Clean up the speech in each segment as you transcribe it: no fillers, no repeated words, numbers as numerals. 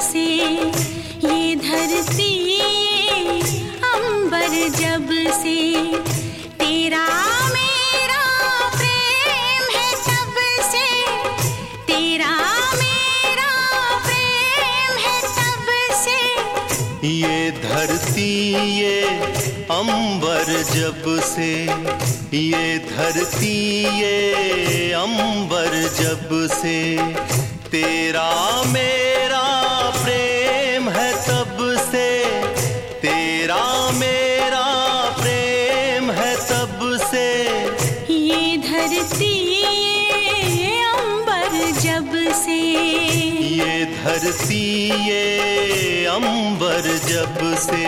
से, ये धरती ये अंबर जब से, तेरा मेरा प्रेम है तब से, तेरा मेरा प्रेम है तब से। ये धरती ये अंबर जब से, ये धरती ये अंबर जब से, तेरा मेरा प्रेम है तब से, तेरा मेरा प्रेम है तब से। ये धरती ये अंबर जब से, ये धरती ये अंबर जब से।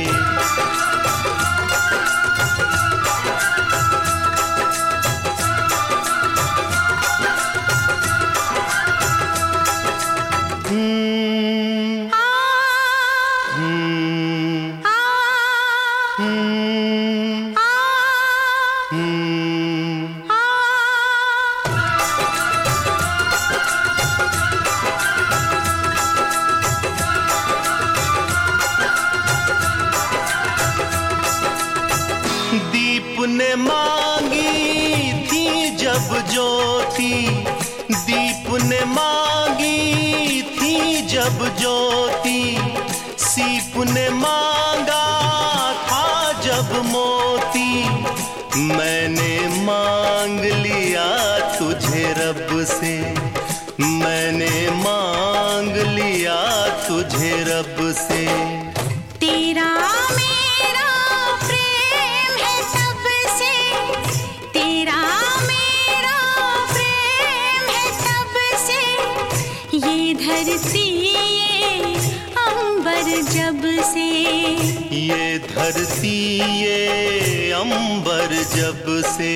दीप ने मांगी थी जब ज्योति, दीप ने मांगी थी जब ज्योति, सीप ने मांगा था जब मोती, मैंने मांग लिया तुझे रब से, मैंने मांग लिया तुझे रब से। तेरा मेरा प्रेम है तब से, तेरा मेरा प्रेम है तब से। ये धरती ये अंबर जब से, ये धरती ये अंबर जब से।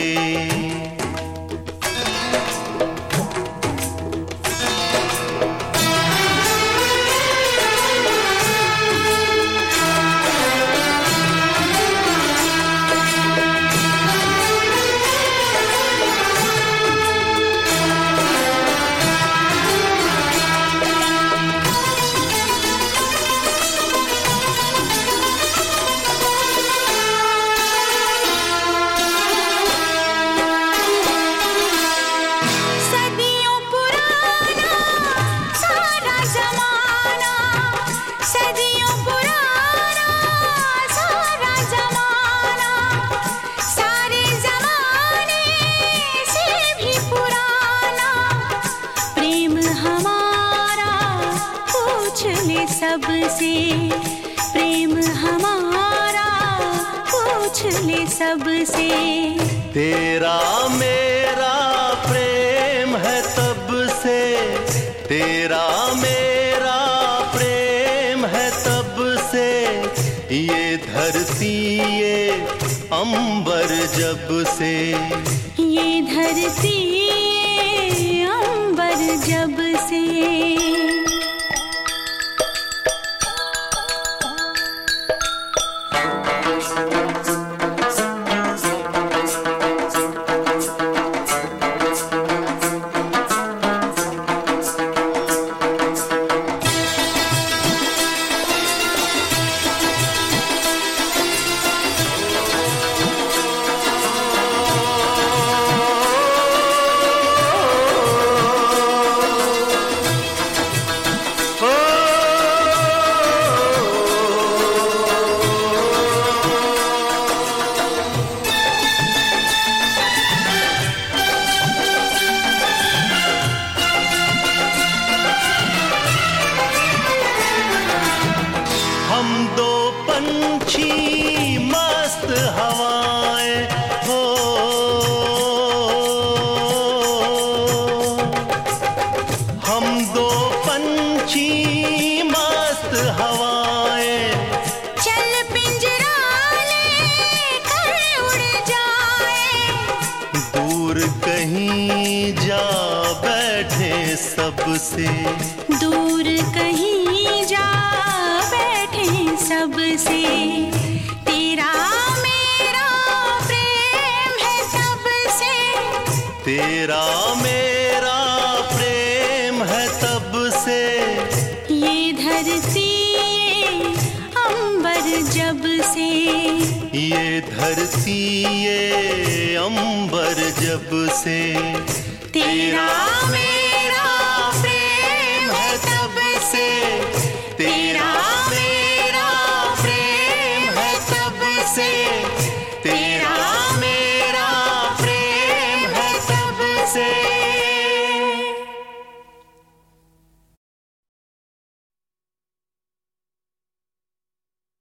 सबसे प्रेम हमारा पूछ ले सबसे। तेरा मेरा प्रेम है तब से, तेरा मेरा प्रेम है तब से। ये धरती ये अंबर जब से, ये धरती ये अंबर जब से। हम दो पंछी मस्त हवाएं हो, हम दो पंछी मस्त हवाएं। चल पिंजरा लेकर उड़ जाए, दूर कहीं जा बैठे सबसे, दूर कहीं जा सबसे। तेरा मेरा प्रेम है तब से, तेरा मेरा प्रेम है तब से। ये धरती ये अंबर जब से तेरा मेरा